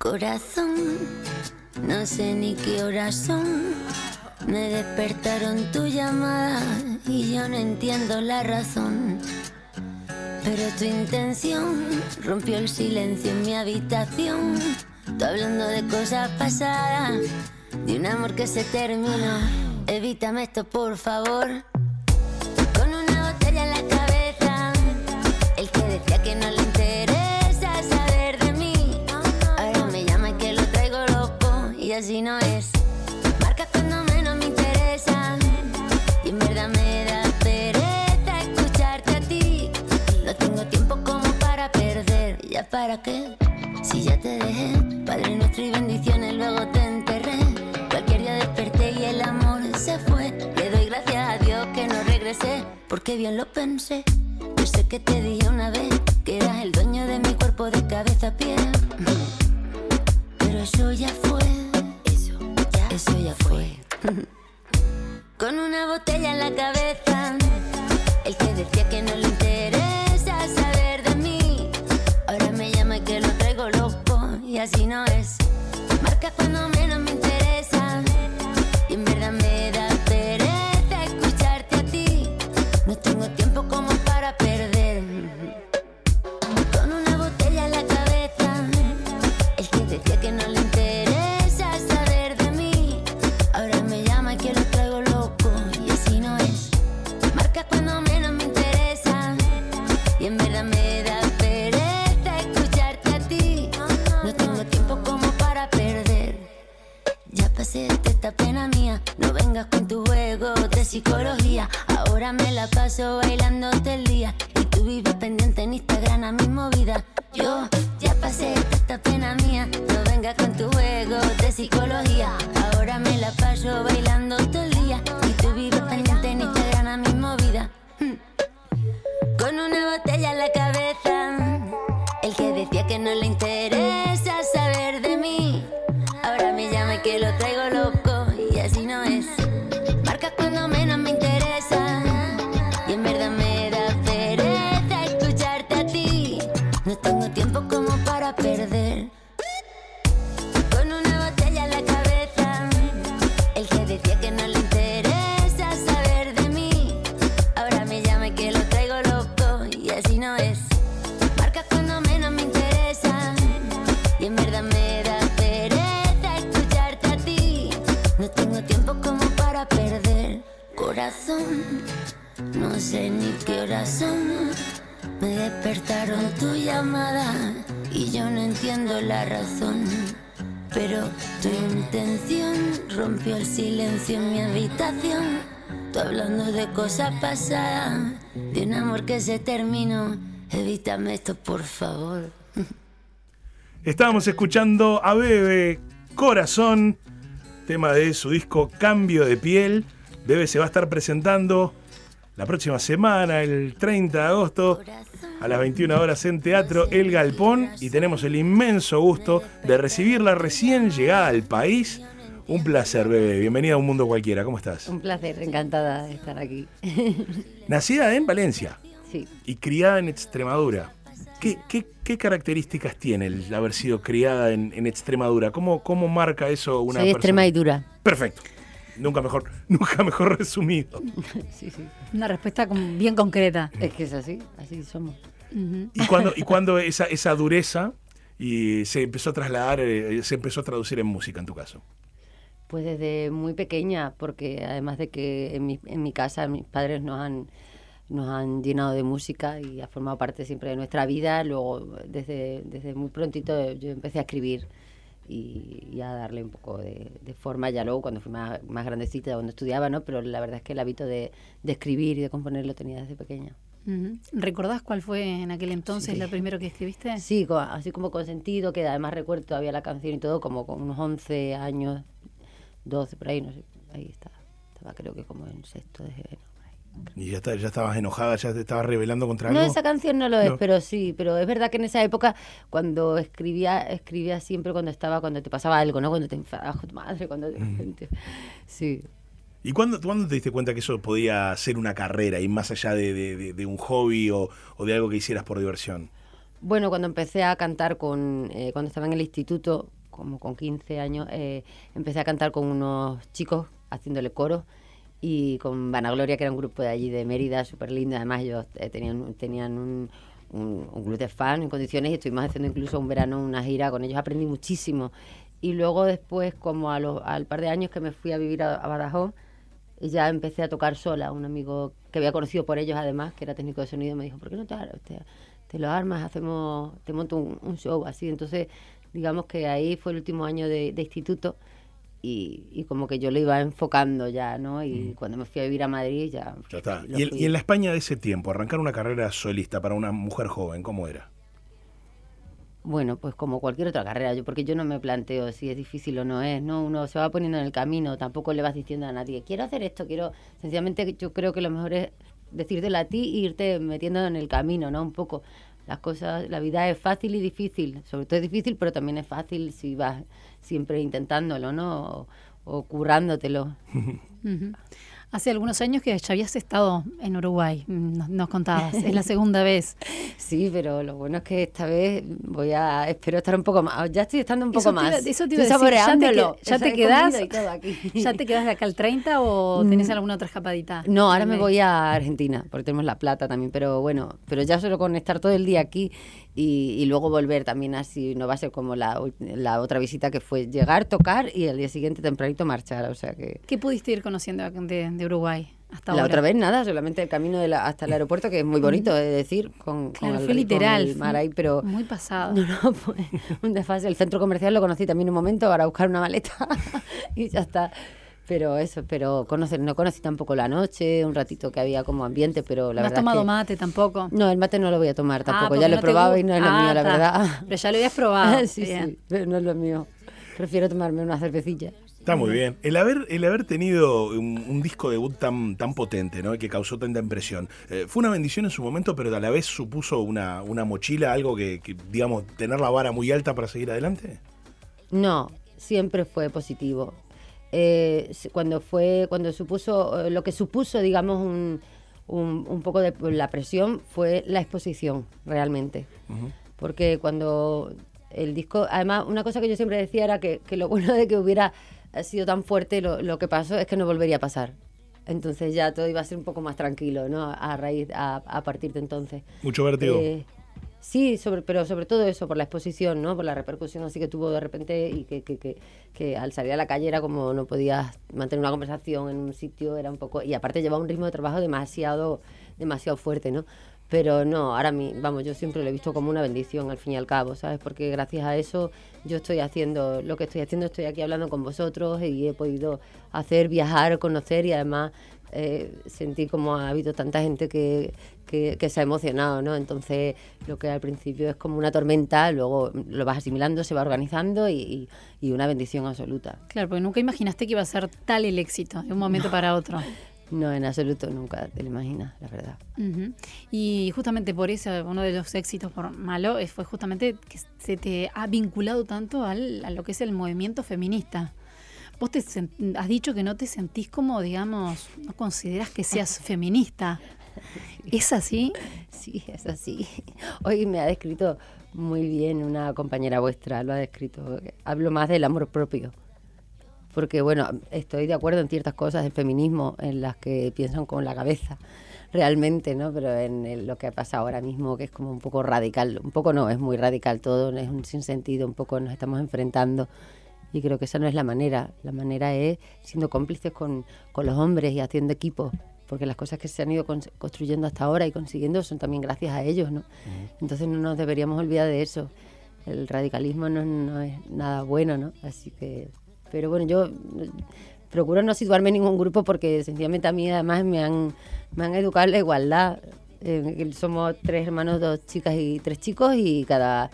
Corazón, no sé ni qué horas son. Me despertaron tu llamada y yo no entiendo la razón. Pero tu intención rompió el silencio en mi habitación. Tú hablando de cosas pasadas, de un amor que se terminó. Evítame esto, por favor. Con una botella en la cabeza, el que decía que no le interesa saber de mí, ahora me llama y que lo traigo loco. Y así no es. Marcas cuando menos me interesa, y en verdad me da pereza escucharte a ti. No tengo tiempo como para perder. ¿Ya para qué? Si ya te dejé, Padre nuestro y bendiciones, luego te enterré. Cualquier día desperté y el amor se fue. Le doy gracias a Dios que no regresé, porque bien lo pensé. Yo sé que te dije una vez que eras el dueño de mi cuerpo de cabeza a pie, pero eso ya fue. Eso ya fue. Con una botella en la cabeza, el que decía que no le interesa saber de mí, ahora me llama y que lo traigo loco. Y así no es. Marca cuando menos me interesa, y en verdad me da pereza escucharte a ti. No tengo tiempo como para perder. Con una botella en la cabeza, el que decía que no le interesa saber de mí, ahora me llama y que lo traigo loco. Y así no es. Marca cuando menos me interesa, y en verdad me da pereza escucharte a ti. No tengo tiempo como para perder. Ya pasé de esta pena mía, no vengas con tu juego de psicología. Ahora me la paso bailando todo el día, y tú vives pendiente en Instagram a mi movida. Yo ya pasé de esta pena mía, no vengas con tu juego de psicología. Ahora me la paso bailando todo el día, y tú vives pendiente en Instagram a mi movida. Con una botella en la cabeza, el que decía que no le interesa saber de mí, ahora me llama y que lo traigo loco. Y así no es. Marcas cuando menos me interesa, y en verdad me da pereza escucharte a ti. No tengo tiempo como para perder. Con una botella en la cabeza, el que decía que no le interesa saber de mí, ahora me llama y que lo traigo loco. Y así no es. Marcas cuando menos me interesa, y en verdad me da pereza escucharte a ti. No tengo tiempo como para perder. Corazón, no sé ni qué horas son. Me despertaron tu llamada y yo no entiendo la razón. Pero tu intención rompió el silencio en mi habitación. Tú hablando de cosas pasadas, de un amor que se terminó. Evítame esto, por favor. Estábamos escuchando a Bebe, Corazón, tema de su disco Cambio de Piel. Bebe se va a estar presentando la próxima semana, el 30 de agosto, a las 21 horas en Teatro El Galpón, y tenemos el inmenso gusto de recibirla recién llegada al país. Un placer, Bebe. Bienvenida a Un Mundo Cualquiera. ¿Cómo estás? Un placer, encantada de estar aquí. Nacida en Valencia. Sí. Y criada en Extremadura. ¿Qué características tiene el haber sido criada en Extremadura? ¿Cómo marca eso una persona? Soy extrema y dura. Perfecto. Nunca mejor resumido. Sí. Una respuesta bien concreta. Es que es así somos. Uh-huh. ¿Y cuándo esa dureza se empezó a trasladar, se empezó a traducir en música en tu caso? Pues desde muy pequeña, porque además de que en mi casa mis padres nos han llenado de música y ha formado parte siempre de nuestra vida. Luego desde muy prontito yo empecé a escribir y a darle un poco de forma ya luego cuando fui más grandecita, cuando estudiaba, ¿no? Pero la verdad es que el hábito de escribir y de componer lo tenía desde pequeña. Uh-huh. ¿Recordás cuál fue en aquel entonces lo primero que escribiste? Sí, así como con sentido, que además recuerdo todavía la canción y todo, como con unos 11 años, 12 por ahí, no sé, ahí estaba creo que como en sexto de GB, ¿no? Y ya estabas enojada, ya te estabas rebelando contra algo. No, esa canción no lo es, pero sí, pero es verdad que en esa época cuando escribía siempre cuando te pasaba algo, ¿no? Cuando te enfadabas con tu madre, sí. ¿Y cuándo te diste cuenta que eso podía ser una carrera y más allá de un hobby o de algo que hicieras por diversión? Bueno, cuando empecé a cantar cuando estaba en el instituto, como con 15 años, empecé a cantar con unos chicos haciéndole coro y con Vanagloria, que era un grupo de allí de Mérida, súper lindo. Además ellos tenían un club de fans en condiciones y estuvimos haciendo incluso un verano una gira con ellos. Aprendí muchísimo. Y luego después, como al par de años que me fui a vivir a Badajoz, ya empecé a tocar sola. Un amigo que había conocido por ellos además, que era técnico de sonido, me dijo, ¿por qué no te lo armas? Te monto un show así. Entonces, digamos que ahí fue el último año de instituto y como que yo lo iba enfocando ya, ¿no? Y cuando me fui a vivir a Madrid ya está. Y en la España de ese tiempo, arrancar una carrera solista para una mujer joven, ¿cómo era? Bueno, pues como cualquier otra carrera, porque yo no me planteo si es difícil o no es, ¿no? Uno se va poniendo en el camino, tampoco le vas diciendo a nadie, quiero hacer esto, sencillamente yo creo que lo mejor es decírtelo a ti e irte metiendo en el camino, ¿no? Un poco. Las cosas, la vida es fácil y difícil, sobre todo es difícil, pero también es fácil si vas siempre intentándolo, ¿no? O currándotelo. Uh-huh. Hace algunos años que ya habías estado en Uruguay, nos contabas, es la segunda vez. Sí, pero lo bueno es que esta vez espero estar un poco más, ya estoy estando un poco más. Eso te iba a decir, saboreándolo. ¿Ya te quedás de acá al 30 o tenés alguna otra escapadita? No, ahora me voy a Argentina, porque tenemos La Plata también, pero ya solo con estar todo el día aquí y luego volver también así, no va a ser como la otra visita que fue llegar, tocar y el día siguiente tempranito marchar, o sea que... ¿Qué pudiste ir conociendo de Uruguay hasta ahora? La otra vez nada, solamente el camino hasta el aeropuerto, que es muy bonito, es decir, con fue literal, el mar ahí, pero... Muy pasado. No, pues un desfase. El centro comercial lo conocí también un momento para buscar una maleta y ya está. Pero no conocí tampoco la noche, un ratito que había como ambiente, pero la verdad. ¿No has tomado mate tampoco? No, el mate no lo voy a tomar tampoco, ya lo he probado y no es lo mío, la verdad. Pero ya lo habías probado. Sí, pero no es lo mío. Prefiero tomarme una cervecilla. Está muy bien. El haber tenido un disco debut tan potente, ¿no? Que causó tanta impresión, fue una bendición en su momento, pero a la vez supuso una mochila, algo que, digamos, tener la vara muy alta para seguir adelante. No, siempre fue positivo. Cuando supuso, lo que supuso, digamos, un poco de la presión fue la exposición, realmente. Uh-huh. Porque cuando el disco, además, una cosa que yo siempre decía era que lo bueno de que hubiera sido tan fuerte lo que pasó es que no volvería a pasar. Entonces ya todo iba a ser un poco más tranquilo, ¿no? A partir de entonces. Mucho vértigo. Sí, pero sobre todo eso, por la exposición, ¿no? Por la repercusión así que tuvo de repente y que al salir a la calle era como no podías mantener una conversación en un sitio, era un poco... Y aparte llevaba un ritmo de trabajo demasiado fuerte, ¿no? Pero no, yo siempre lo he visto como una bendición al fin y al cabo, ¿sabes? Porque gracias a eso yo estoy haciendo lo que estoy haciendo, estoy aquí hablando con vosotros y he podido viajar, conocer y además sentir como ha habido tanta gente que se ha emocionado, ¿no? Entonces lo que al principio es como una tormenta, luego lo vas asimilando, se va organizando y una bendición absoluta. Claro, porque nunca imaginaste que iba a ser tal el éxito de un momento para otro. No, en absoluto, nunca te lo imaginas, la verdad. Uh-huh. Y justamente por eso, uno de los éxitos por malo fue justamente que se te ha vinculado tanto a lo que es el movimiento feminista. Vos has dicho que no te sentís como, digamos, no consideras que seas feminista. ¿Es así? Sí, es así. Hoy me ha descrito muy bien una compañera vuestra, lo ha descrito. Hablo más del amor propio. Porque, bueno, estoy de acuerdo en ciertas cosas del feminismo en las que piensan con la cabeza, realmente, ¿no? Pero en lo que ha pasado ahora mismo, que es como un poco radical, un poco no, es muy radical todo, es un sinsentido, un poco nos estamos enfrentando y creo que esa no es la manera. La manera es siendo cómplices con los hombres y haciendo equipo, porque las cosas que se han ido construyendo hasta ahora y consiguiendo son también gracias a ellos, ¿no? Entonces no nos deberíamos olvidar de eso. El radicalismo no es nada bueno, ¿no? Así que... Pero bueno, yo procuro no situarme en ningún grupo porque sencillamente a mí además me han educado en la igualdad. Somos 3 hermanos, 2 chicas y 3 chicos y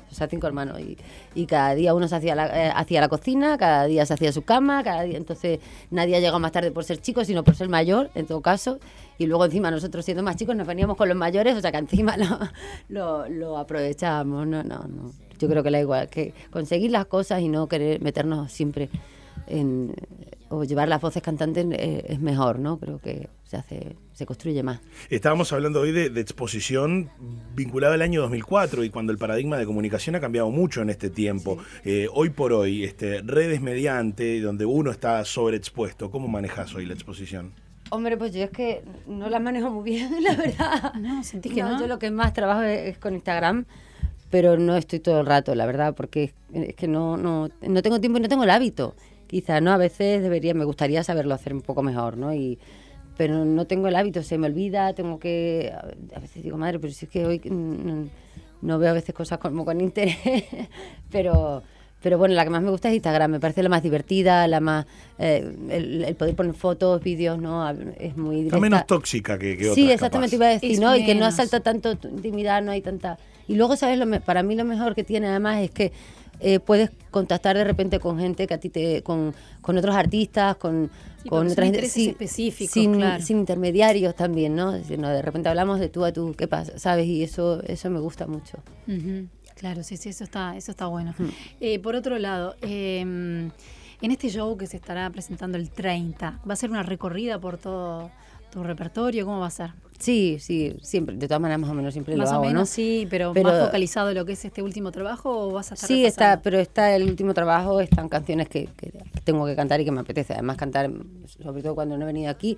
5 hermanos. Y cada día uno se hacía la cocina, cada día se hacía su cama, cada día, entonces nadie ha llegado más tarde por ser chico, sino por ser mayor, en todo caso. Y luego encima nosotros siendo más chicos nos veníamos con los mayores, o sea que encima lo aprovechábamos. No. Yo creo que la igual, que conseguir las cosas y no querer meternos siempre en o llevar las voces cantantes es mejor, ¿no? Creo que se construye más. Estábamos hablando hoy de exposición vinculada al año 2004 y cuando el paradigma de comunicación ha cambiado mucho en este tiempo. Sí. Hoy por hoy, redes mediante, donde uno está sobreexpuesto, ¿cómo manejas hoy la exposición? Hombre, pues yo es que no las manejo muy bien, la verdad. No, sentí que no. Yo lo que más trabajo es con Instagram, pero no estoy todo el rato, la verdad, porque es que no tengo tiempo y no tengo el hábito. Quizás, ¿no? A veces me gustaría saberlo hacer un poco mejor, ¿no? Pero no tengo el hábito, se me olvida, tengo que... A veces digo, madre, pero si es que hoy no veo a veces cosas como con interés, pero bueno, la que más me gusta es Instagram, me parece la más divertida, la más... el poder poner fotos, vídeos, ¿no? Es muy directa. Está menos tóxica que otras, sí, exactamente, capaz. iba a decir, Es ¿no? Y que no menos. asalta tanto tu intimidad, no hay tanta... Y luego, ¿sabes? Para mí lo mejor que tiene además es que puedes contactar de repente con gente que a ti con otros artistas, con con otras intereses específicos, sin, claro. sin intermediarios también, ¿no? Es decir, no, de repente hablamos de tú a tú, ¿qué pasa? ¿Sabes? Y eso me gusta mucho. Ujú. Claro, sí, eso está bueno. Por otro lado, en este show que se estará presentando el 30, ¿va a ser una recorrida por todo tu repertorio? ¿Cómo va a ser? Sí, siempre, de todas maneras más o menos siempre Más lo hago, o menos, ¿no? sí, pero ¿más focalizado en lo que es este último trabajo o vas a estar Sí, repasando? pero está el último trabajo, están canciones que tengo que cantar y que me apetece además cantar, sobre todo cuando no he venido aquí,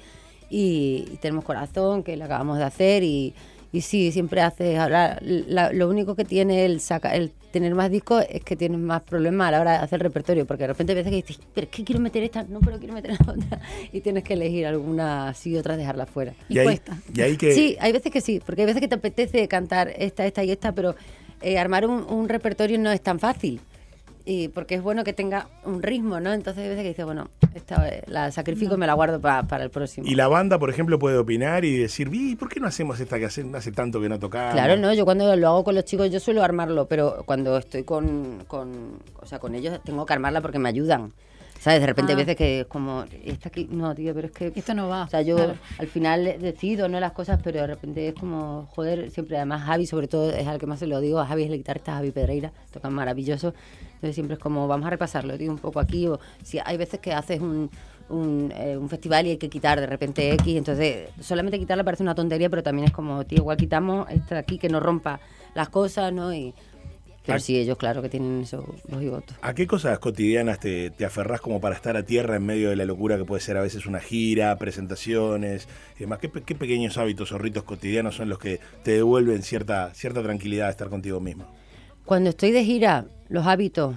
y Tenemos Corazón, que lo acabamos de hacer, y sí, siempre haces hablar. Lo único que tiene el tener más discos es que tienes más problemas a la hora de hacer repertorio, porque de repente hay veces que dices, pero es que quiero meter esta, no, pero quiero meter la otra, y tienes que elegir alguna así y otras dejarla fuera. Y cuesta. Y ahí que... Sí, hay veces que sí, porque hay veces que te apetece cantar esta y esta, pero armar un repertorio no es tan fácil. Y porque es bueno que tenga un ritmo, ¿no? Entonces hay veces que dices, bueno, esta la sacrifico y me la guardo para el próximo. Y la banda, por ejemplo, puede opinar y decir, ¿por qué no hacemos esta que hace tanto que no tocamos? Claro, no, yo cuando lo hago con los chicos yo suelo armarlo, pero cuando estoy con ellos tengo que armarla porque me ayudan. ¿Sabes? De repente hay veces que es como, esta aquí, no, tío, pero es que... Esto no va. O sea, yo claro. al final decido, ¿no? Las cosas, pero de repente es como, joder, siempre, además Javi, sobre todo, es al que más se lo digo, a Javi es el guitarrista, Javi Pedreira, tocan maravilloso, entonces siempre es como, vamos a repasarlo, tío, un poco aquí, o si hay veces que haces un festival y hay que quitar de repente X, entonces solamente quitarla parece una tontería, pero también es como, tío, igual quitamos esta de aquí que no rompa las cosas, ¿no? Pero sí, ellos claro que tienen eso, voz y voto. ¿A qué cosas cotidianas te aferrás como para estar a tierra en medio de la locura que puede ser a veces una gira, presentaciones y demás? ¿Qué pequeños hábitos o ritos cotidianos son los que te devuelven cierta tranquilidad de estar contigo mismo? Cuando estoy de gira, los hábitos...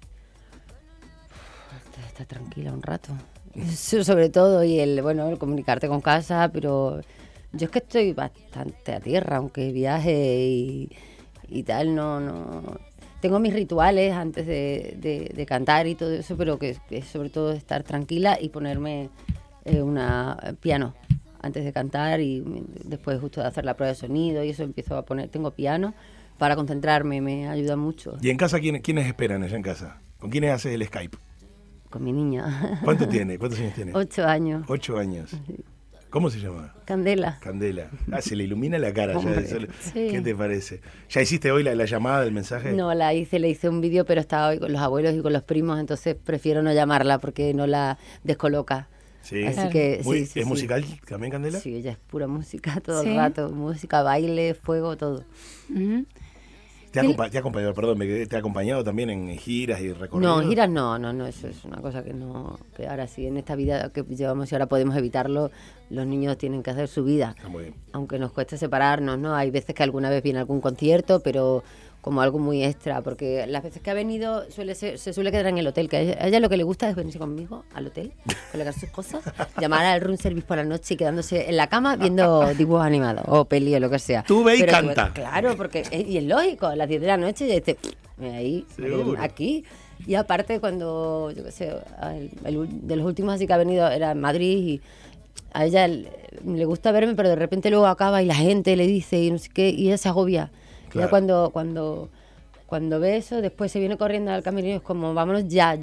Estar tranquila un rato. Eso sobre todo, y el comunicarte con casa, pero yo es que estoy bastante a tierra, aunque viaje y tal, no. Tengo mis rituales antes de cantar y todo eso, pero que es sobre todo estar tranquila y ponerme piano antes de cantar y después justo de hacer la prueba de sonido y eso empiezo a poner, tengo piano para concentrarme, me ayuda mucho. ¿Y en casa quiénes esperan allá en casa? ¿Con quiénes haces el Skype? Con mi niña. ¿Cuántos años tiene? 8 años. 8 años. ¿Cómo se llama? Candela. Candela. Se le ilumina la cara. Hombre, Ya, sí. ¿Qué te parece? ¿Ya hiciste hoy la llamada del mensaje? No, le hice un vídeo, pero estaba hoy con los abuelos y con los primos, entonces prefiero no llamarla porque no la descoloca. Sí. Así Claro. que sí. ¿Es musical también, Candela? Sí, ella es pura música todo ¿Sí? el rato, música, baile, fuego, todo. Ujú. ¿Te ha acompañado, perdón, te ha acompañado también en giras y recorridos? No, en giras no, eso es una cosa que ahora sí, en esta vida que llevamos y ahora podemos evitarlo, los niños tienen que hacer su vida. Muy bien. Aunque nos cueste separarnos, ¿no? Hay veces que alguna vez viene algún concierto, pero como algo muy extra, porque las veces que ha venido se suele quedar en el hotel, que a ella lo que le gusta es venirse conmigo al hotel, colocar sus cosas, llamar al room service por la noche y quedándose en la cama viendo dibujos animados o peli o lo que sea. Tú ve y Pero canta. Claro, porque y es lógico, a las 10 de la noche ya dice, ahí, Seguro. aquí. Y aparte cuando, yo qué sé, de los últimos así que ha venido era en Madrid y a ella le gusta verme, pero de repente luego acaba y la gente le dice y no sé qué, y ella se agobia. Claro. Ya cuando ve eso, después se viene corriendo al camerino, es como vámonos ya,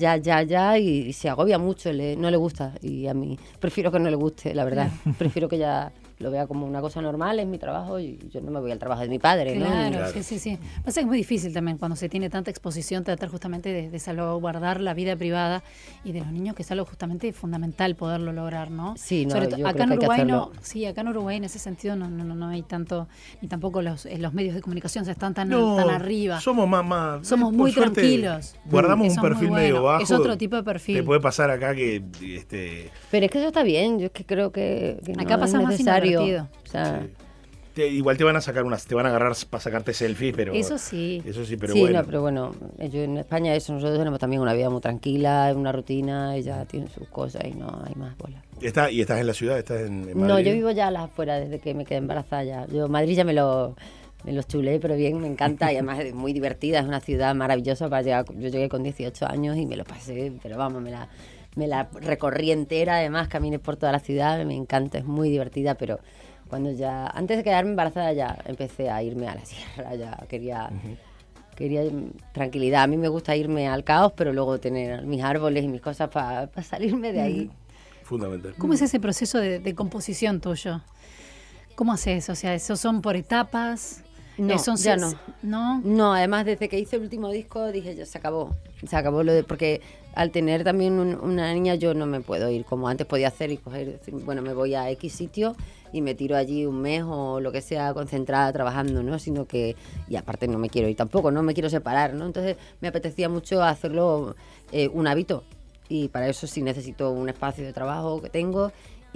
y se agobia mucho, no le gusta. Y a mí prefiero que no le guste, la verdad. Prefiero que ella lo vea como una cosa normal, es mi trabajo y yo no me voy al trabajo de mi padre, ¿no? Claro, sí. Pasa que es muy difícil también cuando se tiene tanta exposición, tratar justamente de salvaguardar la vida privada y de los niños, que es algo justamente fundamental poderlo lograr, ¿no? Sí, no, Sobre yo todo, acá creo en que hay que Uruguay hacerlo. sí, acá en Uruguay en ese sentido no hay tanto, ni tampoco los medios de comunicación están tan No, arriba. somos más Somos por muy suerte, tranquilos. Guardamos Eso un es perfil muy medio bueno. bajo. Es otro tipo de perfil. Te puede pasar acá que Pero es que eso está bien, yo es que creo que Acá no pasa es más necesario. inadvertido. O sea, igual te van a sacar te van a agarrar para sacarte selfies, pero Eso sí. pero sí, bueno. no, pero bueno, yo en España nosotros tenemos también una vida muy tranquila, una rutina, ella tiene sus cosas y no hay más bola. ¿Y estás en la ciudad? ¿Estás en Madrid? No, yo vivo ya a las afueras desde que me quedé embarazada ya. Yo Madrid ya me lo chulé, pero bien, me encanta y además es muy divertida, es una ciudad maravillosa para llegar. Yo llegué con 18 años y me lo pasé, pero vamos, me la recorrí entera, además caminé por toda la ciudad, me encanta, es muy divertida, pero antes de quedarme embarazada ya empecé a irme a la sierra, ya quería tranquilidad. A mí me gusta irme al caos, pero luego tener mis árboles y mis cosas para salirme de ahí. Fundamental. ¿Cómo es ese proceso de composición tuyo? ¿Cómo haces? O sea, ¿esos son por etapas? No, ya no. ¿No? No, además desde que hice el último disco dije ya se acabó lo de, porque al tener también una niña yo no me puedo ir como antes podía hacer y coger, decir, bueno, me voy a X sitio y me tiro allí un mes o lo que sea concentrada trabajando, ¿no? Sino que, y aparte no me quiero ir tampoco, no me quiero separar, ¿no? Entonces me apetecía mucho hacerlo un hábito y para eso sí necesito un espacio de trabajo que tengo.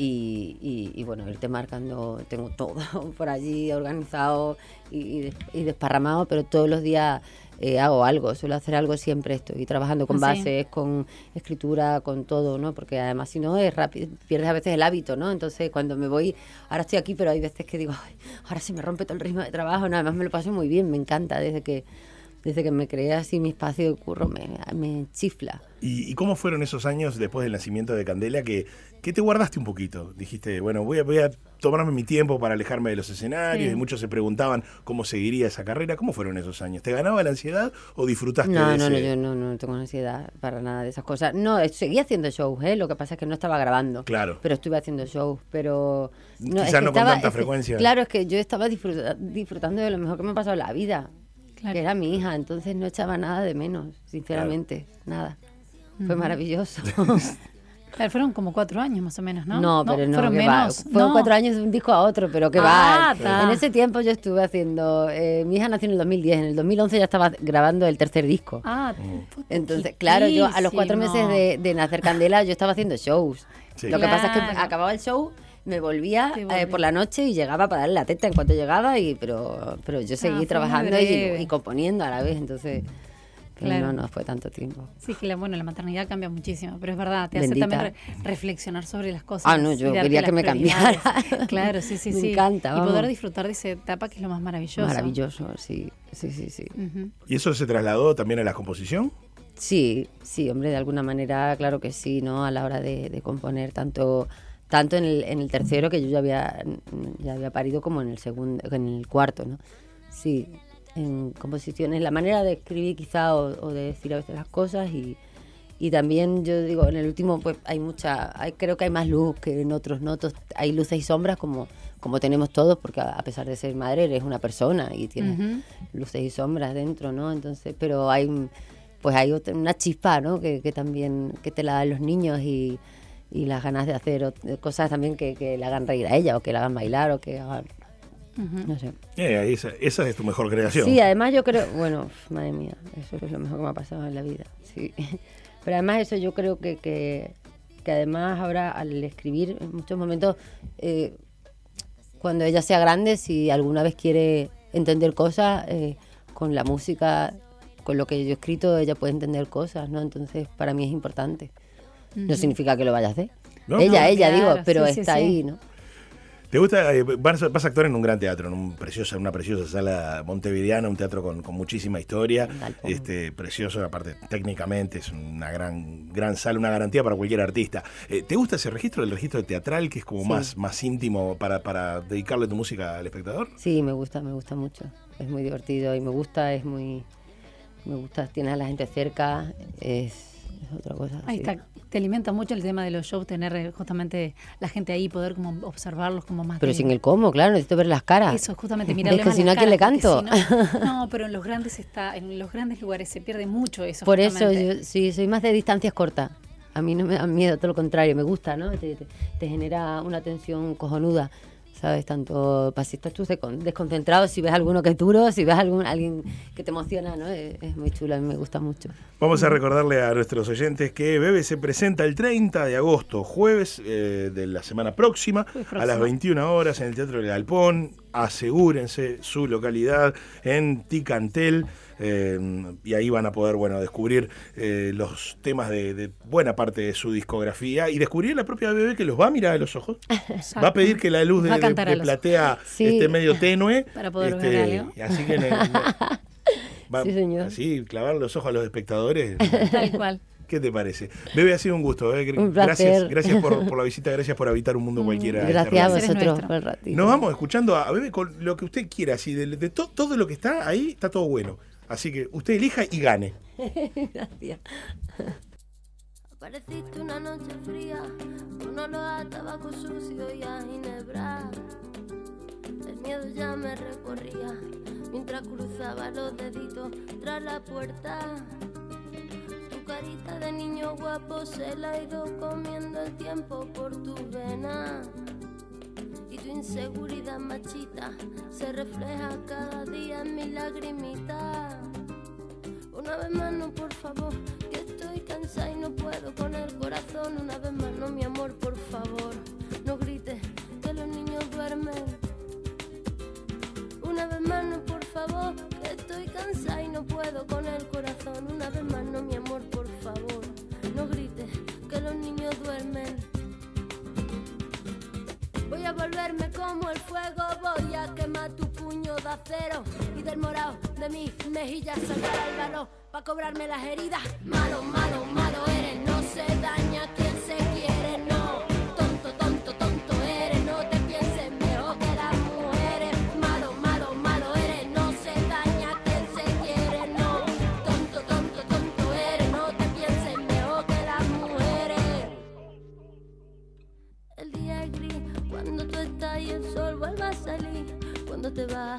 Y bueno, irte marcando, tengo todo por allí organizado y desparramado, pero todos los días hago algo, suelo hacer algo siempre, estoy trabajando con bases, con escritura, con todo, ¿no? Porque además si no es rápido, pierdes a veces el hábito, ¿no? Entonces cuando me voy, ahora estoy aquí, pero hay veces que digo, ay, ahora se me rompe todo el ritmo de trabajo, no, además me lo paso muy bien, me encanta, desde que me creé así mi espacio de curro me chifla. ¿Y cómo fueron esos años después del nacimiento de Candela que te guardaste un poquito? Dijiste, bueno, voy a tomarme mi tiempo para alejarme de los escenarios, y muchos se preguntaban cómo seguiría esa carrera. ¿Cómo fueron esos años? ¿Te ganaba la ansiedad o disfrutaste de ese? No, yo no tengo ansiedad para nada de esas cosas. No, seguí haciendo shows, lo que pasa es que no estaba grabando. Claro. Pero estuve haciendo shows, pero... Quizás no con tanta frecuencia. Claro, es que yo estaba disfrutando de lo mejor que me ha pasado en la vida, que era mi hija, entonces no echaba nada de menos, sinceramente, nada. Fue maravilloso. Claro, fueron como 4 años más o menos, ¿no? No, pero no, fueron que menos. va. Fueron 4 años de un disco a otro, pero que va. Ta. En ese tiempo yo estuve haciendo... mi hija nació en el 2010, en el 2011 ya estaba grabando el tercer disco. Entonces, claro, yo a los 4 meses de nacer Candela yo estaba haciendo shows. Sí. Lo que pasa es que acababa el show, me volvía por la noche y llegaba para darle la teta en cuanto llegaba, pero yo seguí trabajando y componiendo a la vez, entonces... Claro. No fue tanto tiempo. Sí, que la maternidad cambia muchísimo, pero es verdad, te Bendita. hace también reflexionar sobre las cosas. Ah, no, yo quería que me cambiara. Claro, sí. Me encanta. Y poder disfrutar de esa etapa que es lo más maravilloso. Maravilloso, sí. Uh-huh. ¿Y eso se trasladó también a la composición? Sí, hombre, de alguna manera, claro que sí, ¿no? A la hora de componer, tanto en el tercero, que yo ya había parido, como en el segundo, en el cuarto, ¿no? Sí, en composiciones, la manera de escribir quizá o de decir a veces las cosas y también yo digo, en el último pues creo que hay más luz que en otros, ¿no? Hay luces y sombras como tenemos todos, porque a pesar de ser madre eres una persona y tienes luces y sombras dentro, ¿no? Entonces, pero hay una chispa, ¿no? Que también que te la dan los niños y las ganas de hacer cosas también que le hagan reír a ella o que la hagan bailar o que hagan... No sé. Esa es tu mejor creación. Sí, además yo creo, bueno, madre mía, eso es lo mejor que me ha pasado en la vida, sí. Pero además eso yo creo que además ahora al escribir en muchos momentos, cuando ella sea grande, si alguna vez quiere entender cosas, con la música, con lo que yo he escrito, ella puede entender cosas, ¿no? Entonces para mí es importante. No significa que lo vaya a hacer. No, ella, claro, digo, pero sí, está ahí, ¿no? ¿Te gusta? Vas a actuar en un gran teatro, en una preciosa sala montevideana, un teatro con muchísima historia, precioso, aparte técnicamente es una gran sala, una garantía para cualquier artista. ¿Te gusta ese registro, el registro teatral, que es como más íntimo para dedicarle tu música al espectador? Sí, me gusta mucho, es muy divertido y me gusta, tienes a la gente cerca, es otra cosa. Ahí sí. está. Te alimenta mucho el tema de los shows, tener justamente la gente ahí, poder como observarlos como más. Pero sin el cómo, claro, necesito ver las caras. Eso, justamente mirarle Es que más si no, las ¿a quién le caras, canto? porque si no, pero en los grandes lugares se pierde mucho eso. Por eso justamente. yo sí soy más de distancias cortas. A mí no me da miedo, todo lo contrario, me gusta, ¿no? Te genera una tensión cojonuda, ¿sabes? Tanto para si estás tú desconcentrado, si ves alguno que es duro, si ves alguien que te emociona, ¿no? Es muy chulo, a mí me gusta mucho. Vamos a recordarle a nuestros oyentes que Bebe se presenta el 30 de agosto, jueves de la semana próxima, a las 21 horas en el Teatro del Galpón. Asegúrense su localidad en Ticantel. Y ahí van a poder, bueno, descubrir los temas de buena parte de su discografía y descubrir la propia Bebe, que los va a mirar a los ojos. Exacto. Va a pedir que la luz de platea Sí. esté medio tenue. Para poder ver algo. Así que va Sí, señor. así clavar los ojos a los espectadores. Tal cual. ¿Qué te parece? Bebe, ha sido un gusto. Un placer. Gracias por la visita, gracias por habitar un mundo cualquiera. Gracias a placer es vosotros nuestro. por el ratito. Nos vamos escuchando a Bebe con lo que usted quiera. Así de todo lo que está ahí, está todo bueno. Así que usted elija y gane. Gracias. Apareciste una noche fría, con olor a tabaco sucio y a ginebra. El miedo ya me recorría, mientras cruzaba los deditos tras la puerta. Tu carita de niño guapo se la ha ido comiendo el tiempo por tus venas. Y tu inseguridad machita se refleja cada día en mi lagrimita. Una vez más no, por favor, que estoy cansada y no puedo con el corazón. Una vez más no, mi amor, por favor, no grites que los niños duermen. Una vez más no, por favor, que estoy cansada y no puedo con el corazón. Una vez más no, mi amor, por favor, no grites que los niños duermen. Voy a volverme como el fuego, voy a quemar tu puño de acero y del morado de mis mejillas saldrá el valor pa' cobrarme las heridas. Malo, malo, malo eres, no se daña quien se quiere, no. Tonto, tonto, tonto eres, no te pienses mejor que las mujeres. Malo, malo, malo eres, no se daña quien se quiere, no. Tonto, tonto, tonto eres, no te pienses mejor que las mujeres. El día es gris cuando tú estás y el sol vuelve a salir cuando te vas.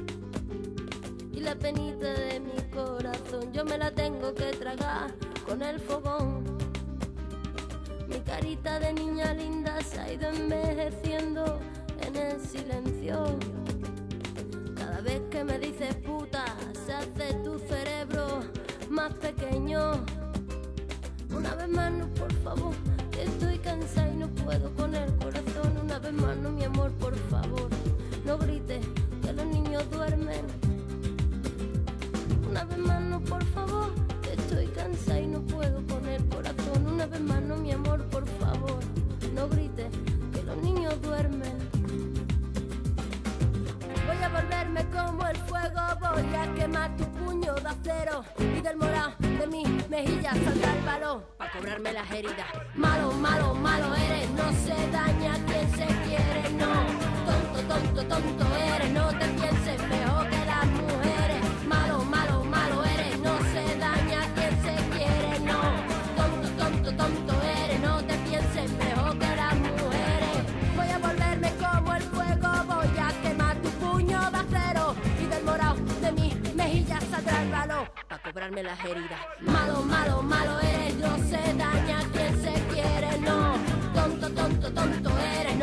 Y la penita de mi corazón yo me la tengo que tragar con el fogón. Mi carita de niña linda se ha ido envejeciendo en el silencio. Cada vez que me dices puta se hace tu cerebro más pequeño. Una vez más no, por favor, que estoy cansada y no puedo con el corazón. Una vez más no, mi amor, por favor, no grites que los niños duermen. Una vez más no, por favor, que estoy cansada y no puedo con el corazón. Una vez más no, mi amor, por favor, no grites que los niños duermen. Voy a volverme como el fuego, voy a quemar tu puño de acero y del morado de mis mejillas saldrá el valor pa' cobrarme las heridas. Malo, malo, malo eres, no se daña quien se quiere, no. Tonto, tonto, tonto eres, no te pienses mejor que las mujeres. Malo, malo, malo eres, no se daña quien se quiere, no. Tonto, tonto, tonto eres, no te pienses mejor que las mujeres. Voy a volverme como el fuego, voy a quemar tu puño de acero y del morado de mis mejillas saldrá el valor pa' cobrarme las heridas. Malo, malo, malo eres, no se daña quien se quiere, no. Tonto, tonto, tonto eres,